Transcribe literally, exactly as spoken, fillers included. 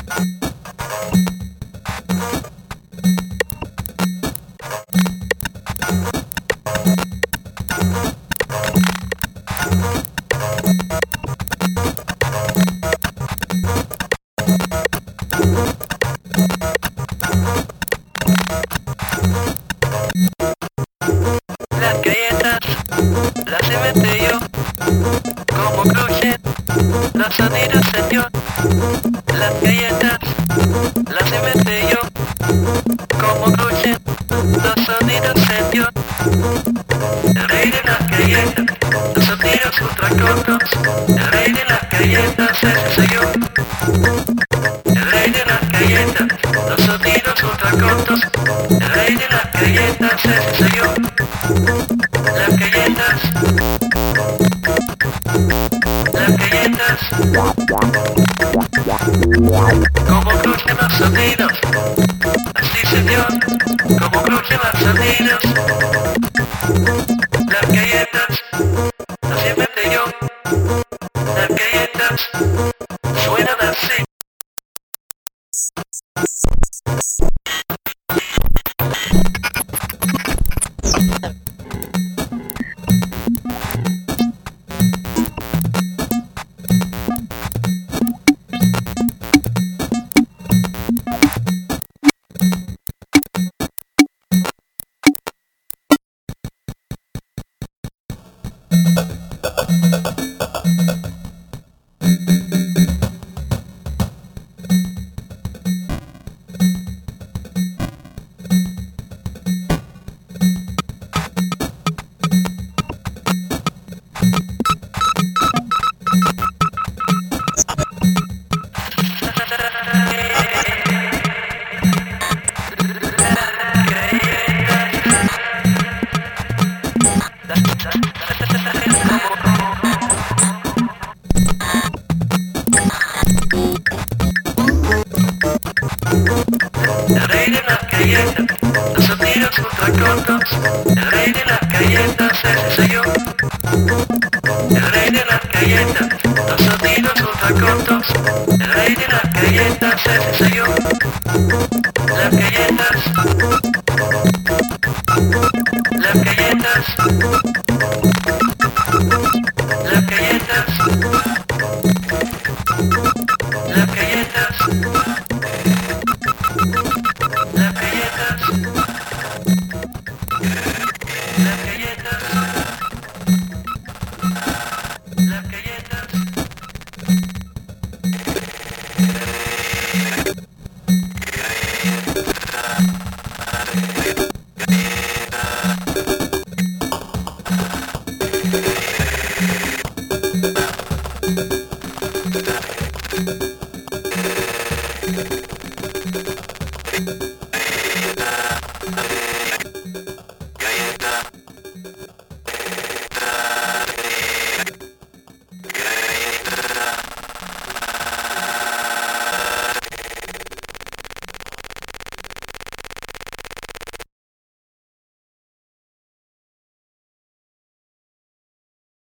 Las galletas las inventé yo, como crujen los sonidos señor. Las galletas las inventé yo, como crujen los sonidos señor. El rey de las galletas, los sonidos ultracortos. El rey de las galletas, ese soy yo. El rey de las galletas, los sonidos ultracortos. El rey de las galletas, ese soy yo. Las galletas, las galletas, como crujen los sonidos, así señor, como crujen los sonidos. Las galletas, las inventé yo, las galletas, suenan así. El rey de las galletas, los sonidos ultracortos. El rey de las galletas, ese soy yo. El rey de las galletas, los sonidos ultracortos. El rey de las galletas, ese soy yo. Las galletas, las galletas, las galletas, las galletas. Las galletas, las galletas, las galletas. Thank you.